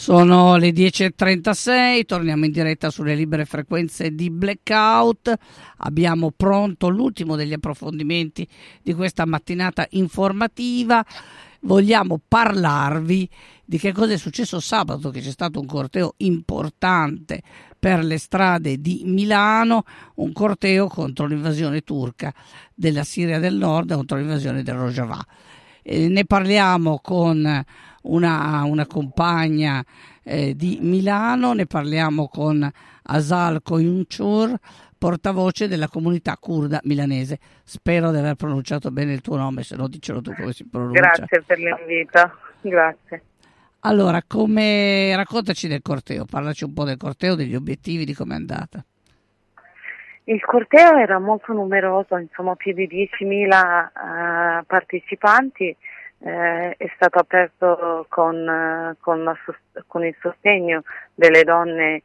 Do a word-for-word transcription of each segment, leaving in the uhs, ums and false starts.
Sono le dieci e trentasei, torniamo in diretta sulle libere frequenze di Blackout. Abbiamo pronto l'ultimo degli approfondimenti di questa mattinata informativa. Vogliamo parlarvi di che cosa è successo sabato, che c'è stato un corteo importante per le strade di Milano, un corteo contro l'invasione turca della Siria del Nord, contro l'invasione del Rojava. Eh, ne parliamo con una, una compagna eh, di Milano, ne parliamo con Asal Koyunchur, portavoce della comunità curda milanese. Spero di aver pronunciato bene il tuo nome, se no dicelo tu come si pronuncia. Grazie per l'invito, grazie. Allora, come raccontaci del corteo, parlaci un po' del corteo, degli obiettivi, di com'è andata. Il corteo era molto numeroso, insomma più di diecimila uh, partecipanti, eh, è stato aperto con, uh, con, la, con il sostegno delle donne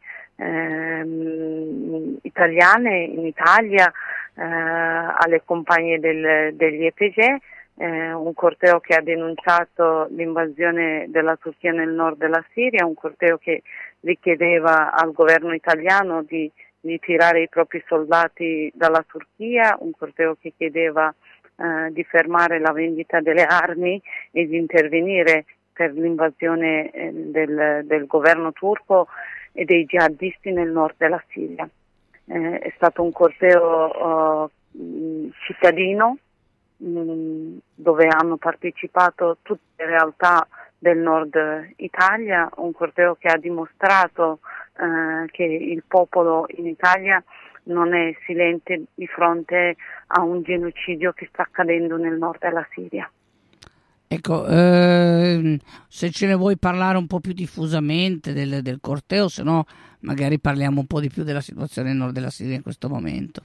uh, italiane in Italia, uh, alle compagne del, degli E P G, eh, un corteo che ha denunciato l'invasione della Turchia nel nord della Siria, un corteo che richiedeva al governo italiano di di tirare i propri soldati dalla Turchia, un corteo che chiedeva eh, di fermare la vendita delle armi e di intervenire per l'invasione eh, del, del governo turco e dei jihadisti nel nord della Siria. Eh, è stato un corteo uh, cittadino mh, dove hanno partecipato tutte le realtà del nord Italia, un corteo che ha dimostrato eh, che il popolo in Italia non è silente di fronte a un genocidio che sta accadendo nel nord della Siria. Ecco, eh, se ce ne vuoi parlare un po' più diffusamente del, del corteo, se no magari parliamo un po' di più della situazione nel nord della Siria in questo momento.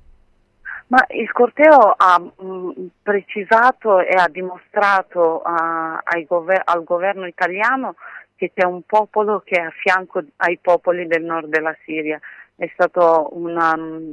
Ma il corteo ha mh, precisato e ha dimostrato a, ai gover- al governo italiano che c'è un popolo che è a fianco ai popoli del nord della Siria. È stato una,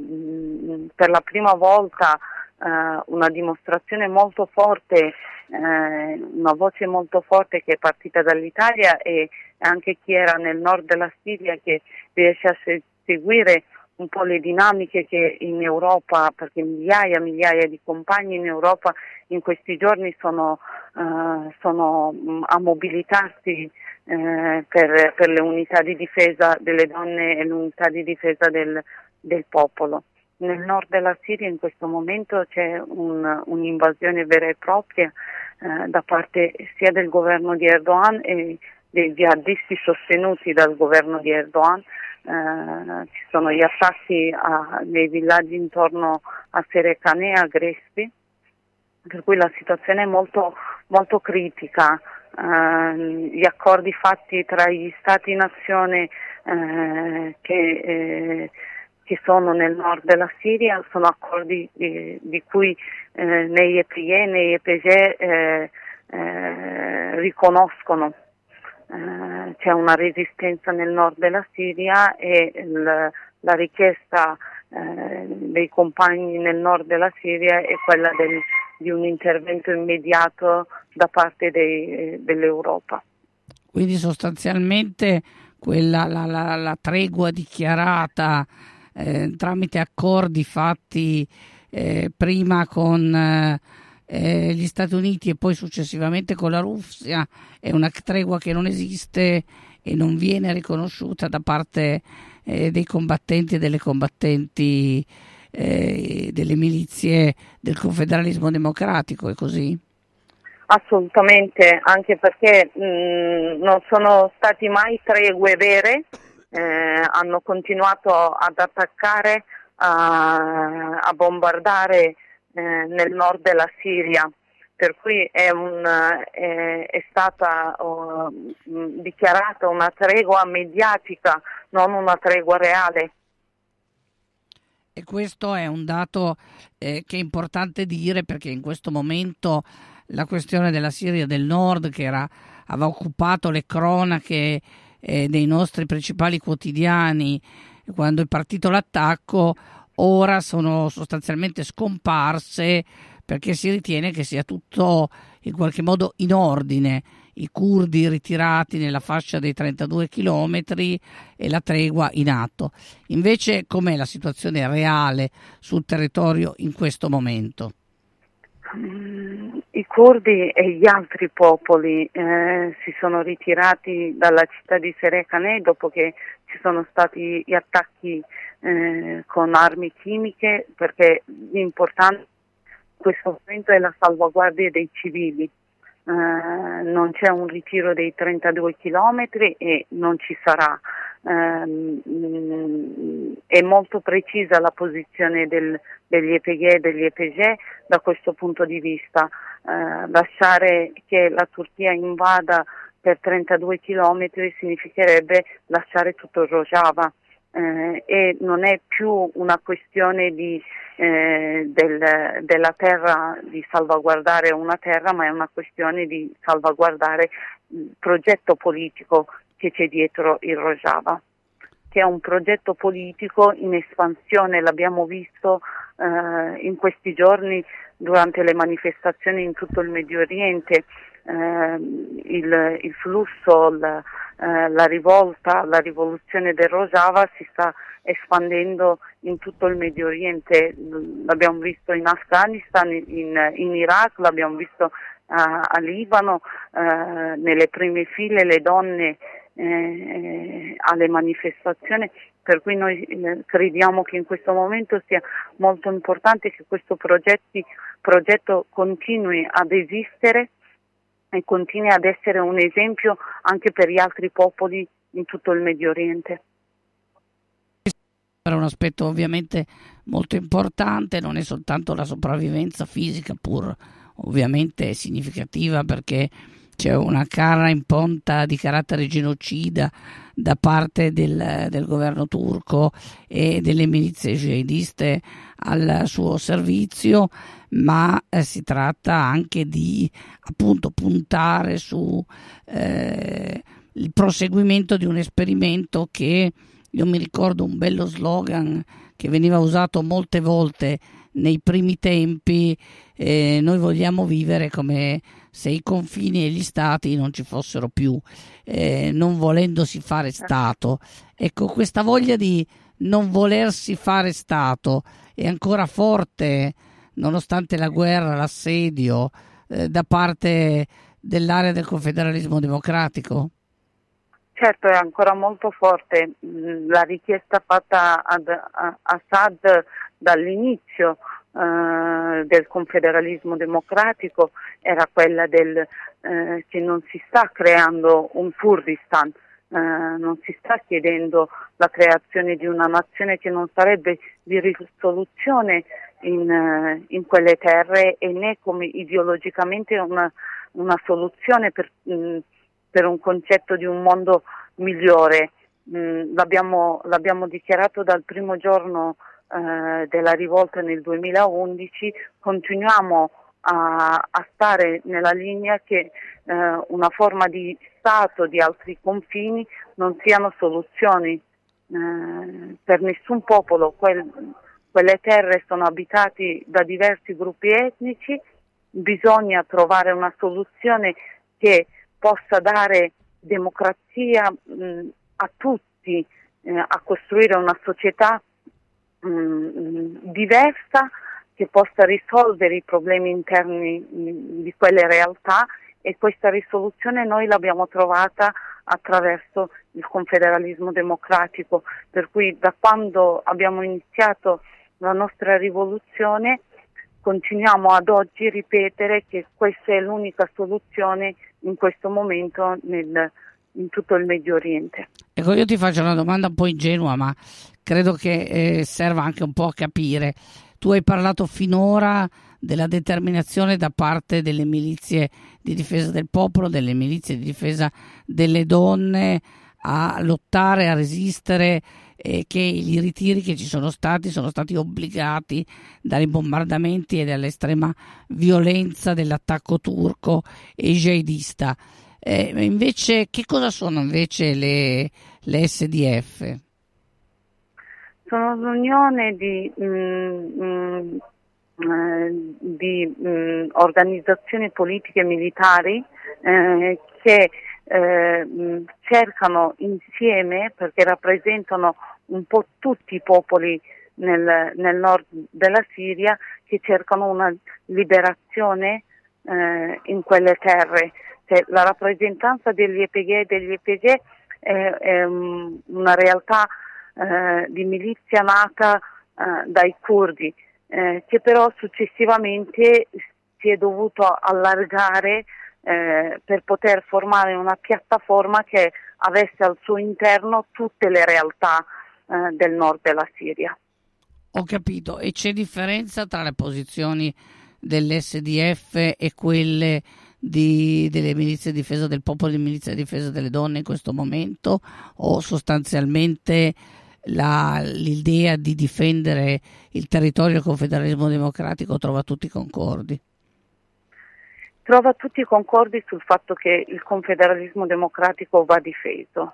mh, per la prima volta uh, una dimostrazione molto forte, uh, una voce molto forte che è partita dall'Italia, e anche chi era nel nord della Siria che riesce a se- seguire un po' le dinamiche che in Europa, perché migliaia e migliaia di compagni in Europa in questi giorni sono, uh, sono um, a mobilitarsi uh, per, per le unità di difesa delle donne e l'unità di difesa del, del popolo. Nel nord della Siria in questo momento c'è un, un'invasione vera e propria uh, da parte sia del governo di Erdogan e dei jihadisti sostenuti dal governo di Erdogan. Uh, ci sono gli attacchi a, nei villaggi intorno a Serekane e a Grespi, per cui la situazione è molto, molto critica. Uh, gli accordi fatti tra gli stati-nazione uh, che, eh, che sono nel nord della Siria sono accordi eh, di cui eh, né E P G né E P G eh, eh, riconoscono. Uh, c'è una resistenza nel nord della Siria e il, la richiesta uh, dei compagni nel nord della Siria è quella del, di un intervento immediato da parte dei, dell'Europa. Quindi sostanzialmente quella, la, la, la tregua dichiarata eh, tramite accordi fatti eh, prima con eh, Eh, gli Stati Uniti e poi successivamente con la Russia è una tregua che non esiste e non viene riconosciuta da parte eh, dei combattenti e delle combattenti eh, delle milizie del confederalismo democratico, è così? Assolutamente, anche perché mh, non sono stati mai tregue vere, eh, hanno continuato ad attaccare, a, a bombardare nel nord della Siria, per cui è, un, è, è stata uh, dichiarata una tregua mediatica, non una tregua reale. E questo è un dato eh, che è importante dire, perché in questo momento la questione della Siria del Nord, che era, aveva occupato le cronache eh, dei nostri principali quotidiani quando è partito l'attacco, ora sono sostanzialmente scomparse, perché si ritiene che sia tutto in qualche modo in ordine i curdi ritirati nella fascia dei trentadue chilometri e la tregua in atto. Invece com'è la situazione reale sul territorio in questo momento? I curdi e gli altri popoli eh, si sono ritirati dalla città di Serekane dopo che ci sono stati gli attacchi eh, con armi chimiche, perché l'importante in questo momento è la salvaguardia dei civili. Eh, non c'è un ritiro dei trentadue chilometri e non ci sarà. Eh, è molto precisa la posizione del, degli E P G e degli E P G da questo punto di vista. Eh, lasciare che la Turchia invada per trentadue chilometri significherebbe lasciare tutto il Rojava. Eh, e non è più una questione di, eh, del, della terra, di salvaguardare una terra, ma è una questione di salvaguardare il progetto politico che c'è dietro il Rojava, che è un progetto politico in espansione. L'abbiamo visto eh, in questi giorni durante le manifestazioni in tutto il Medio Oriente. Eh, il, il flusso, la, eh, la rivolta, la rivoluzione del Rojava si sta espandendo in tutto il Medio Oriente. L'abbiamo visto in Afghanistan, in, in Iraq, l'abbiamo visto a, a Libano, eh, nelle prime file le donne eh, alle manifestazioni, per cui noi eh, crediamo che in questo momento sia molto importante che questo progetti, progetto continui ad esistere e continui ad essere un esempio anche per gli altri popoli in tutto il Medio Oriente. È un aspetto ovviamente molto importante, non è soltanto la sopravvivenza fisica, pur ovviamente significativa, perché c'è una carra in ponta di carattere genocida da parte del, del governo turco e delle milizie jihadiste al suo servizio, ma eh, si tratta anche di appunto puntare su eh, il proseguimento di un esperimento che, io mi ricordo un bello slogan che veniva usato molte volte nei primi tempi, eh, noi vogliamo vivere come se i confini e gli stati non ci fossero più, eh, non volendosi fare Stato. Ecco, questa voglia di non volersi fare Stato è ancora forte, nonostante la guerra, l'assedio, eh, da parte dell'area del confederalismo democratico? Certo, è ancora molto forte. La richiesta fatta ad Assad dall'inizio eh, del confederalismo democratico era quella del eh, che non si sta creando un Kurdistan, eh, non si sta chiedendo la creazione di una nazione che non sarebbe di risoluzione in, eh, in quelle terre, e né come ideologicamente una, una soluzione per mh, per un concetto di un mondo migliore. Mm, l'abbiamo, l'abbiamo dichiarato dal primo giorno eh, della rivolta nel duemilaundici, continuiamo a, a stare nella linea che eh, una forma di Stato di altri confini non siano soluzioni eh, per nessun popolo. Quel, quelle terre sono abitate da diversi gruppi etnici, bisogna trovare una soluzione che possa dare democrazia mh, a tutti, eh, a costruire una società mh, diversa che possa risolvere i problemi interni mh, di quelle realtà, e questa risoluzione noi l'abbiamo trovata attraverso il confederalismo democratico, per cui da quando abbiamo iniziato la nostra rivoluzione continuiamo ad oggi ripetere che questa è l'unica soluzione in questo momento nel, in tutto il Medio Oriente. Ecco, io ti faccio una domanda un po' ingenua, ma credo che eh, serva anche un po' a capire. Tu hai parlato finora della determinazione da parte delle milizie di difesa del popolo, delle milizie di difesa delle donne a lottare, a resistere, e che i ritiri che ci sono stati sono stati obbligati dai bombardamenti e dall'estrema violenza dell'attacco turco e jihadista. Eh, invece, che cosa sono invece le, le S D F? Sono l'unione di mh, mh, eh, di mh, organizzazioni politiche militari eh, che eh, mh, cercano insieme, perché rappresentano un po' tutti i popoli nel, nel nord della Siria, che cercano una liberazione eh, in quelle terre. Cioè, la rappresentanza degli Y P G e degli Y P G è, è um, una realtà eh, di milizia nata eh, dai curdi, eh, che però successivamente si è dovuto allargare eh, per poter formare una piattaforma che avesse al suo interno tutte le realtà eh, del nord della Siria. Ho capito. E c'è differenza tra le posizioni dell'S D F e quelle di, delle milizie di difesa del popolo e milizie di difesa delle donne in questo momento, o sostanzialmente la, l'idea di difendere il territorio del confederalismo democratico trova tutti concordi? Trova tutti concordi sul fatto che il confederalismo democratico va difeso.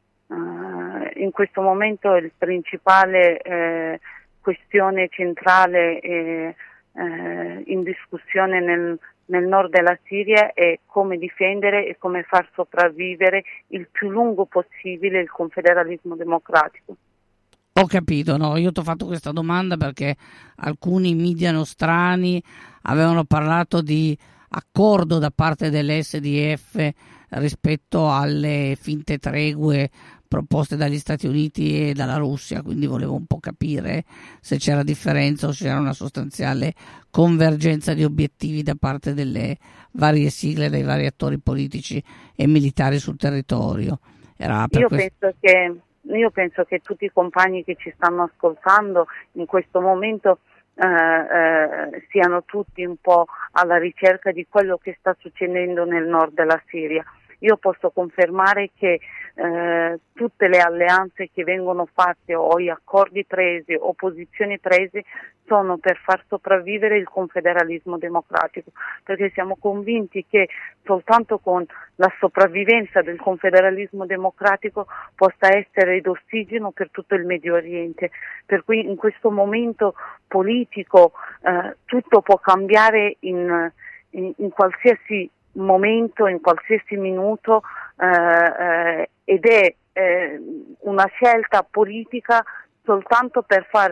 Uh, in questo momento il principale eh, questione centrale e eh, in discussione nel, nel nord della Siria è come difendere e come far sopravvivere il più lungo possibile il confederalismo democratico. Ho capito, no, io ti ho fatto questa domanda perché alcuni media nostrani avevano parlato di accordo da parte dell'S D F rispetto alle finte tregue proposte dagli Stati Uniti e dalla Russia, quindi volevo un po' capire se c'era differenza o se c'era una sostanziale convergenza di obiettivi da parte delle varie sigle, dei vari attori politici e militari sul territorio. Era per io, questo... penso che, io penso che tutti i compagni che ci stanno ascoltando in questo momento eh, eh, siano tutti un po' alla ricerca di quello che sta succedendo nel nord della Siria. Io posso confermare che eh, tutte le alleanze che vengono fatte o gli accordi presi o posizioni prese sono per far sopravvivere il confederalismo democratico, perché siamo convinti che soltanto con la sopravvivenza del confederalismo democratico possa essere d'ossigeno per tutto il Medio Oriente. Per cui in questo momento politico eh, tutto può cambiare in, in, in qualsiasi momento, in qualsiasi minuto eh, eh, ed è eh, una scelta politica soltanto per far,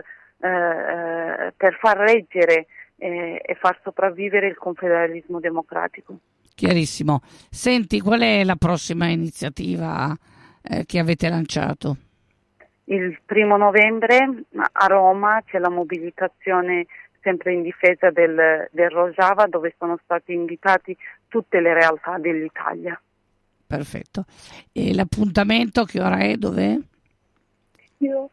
eh, per far reggere eh, e far sopravvivere il confederalismo democratico. Chiarissimo. Senti, qual è la prossima iniziativa eh, che avete lanciato? Il primo novembre a Roma c'è la mobilitazione sempre in difesa del, del Rojava, dove sono stati invitati tutte le realtà dell'Italia. Perfetto. E l'appuntamento che ora è? Dov'è? Io,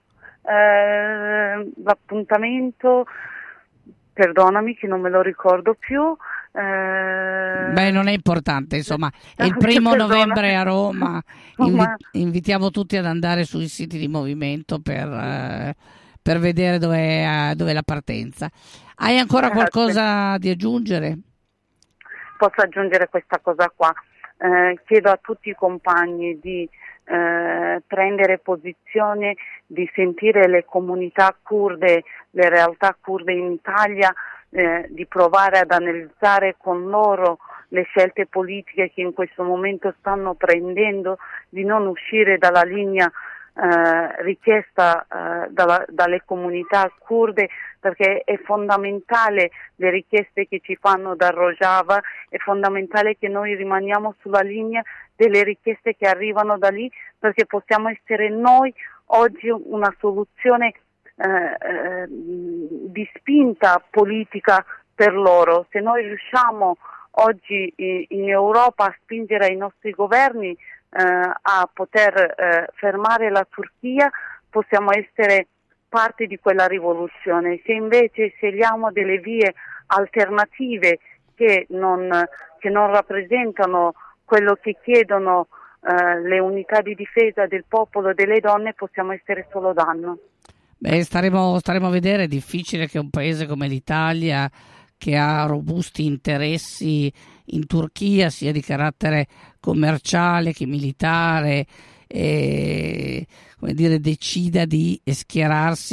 eh, l'appuntamento, perdonami che non me lo ricordo più. Eh... Beh, non è importante, insomma, è il primo novembre a Roma. Invi- Ma... invitiamo tutti ad andare sui siti di movimento per, eh, per vedere dov'è, dov'è la partenza. Hai ancora Grazie. Qualcosa di aggiungere? Posso aggiungere questa cosa qua. Eh, chiedo a tutti i compagni di eh, prendere posizione, di sentire le comunità kurde, le realtà kurde in Italia, eh, di provare ad analizzare con loro le scelte politiche che in questo momento stanno prendendo, di non uscire dalla linea eh, richiesta eh, dalla, dalle comunità kurde, perché è fondamentale le richieste che ci fanno da Rojava, è fondamentale che noi rimaniamo sulla linea delle richieste che arrivano da lì, perché possiamo essere noi oggi una soluzione eh, eh, di spinta politica per loro. Se noi riusciamo oggi in Europa a spingere i nostri governi eh, a poter eh, fermare la Turchia, possiamo essere parte di quella rivoluzione. Se invece scegliamo delle vie alternative che non, che non rappresentano quello che chiedono eh, le unità di difesa del popolo e delle donne, possiamo essere solo danno. Beh, staremo, staremo a vedere. È difficile che un paese come l'Italia, che ha robusti interessi in Turchia, sia di carattere commerciale che militare, e, come dire, decida di schierarsi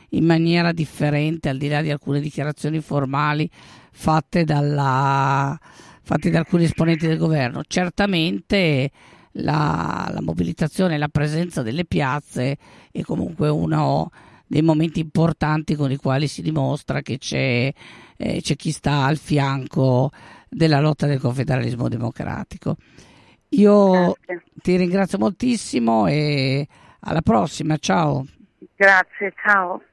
in maniera differente, al di là di alcune dichiarazioni formali fatte, dalla, fatte da alcuni esponenti del governo. Certamente la, la mobilitazione e la presenza delle piazze è comunque uno dei momenti importanti con i quali si dimostra che c'è, eh, c'è chi sta al fianco della lotta del confederalismo democratico. Io Grazie. ti ringrazio moltissimo e alla prossima, ciao. Grazie, ciao.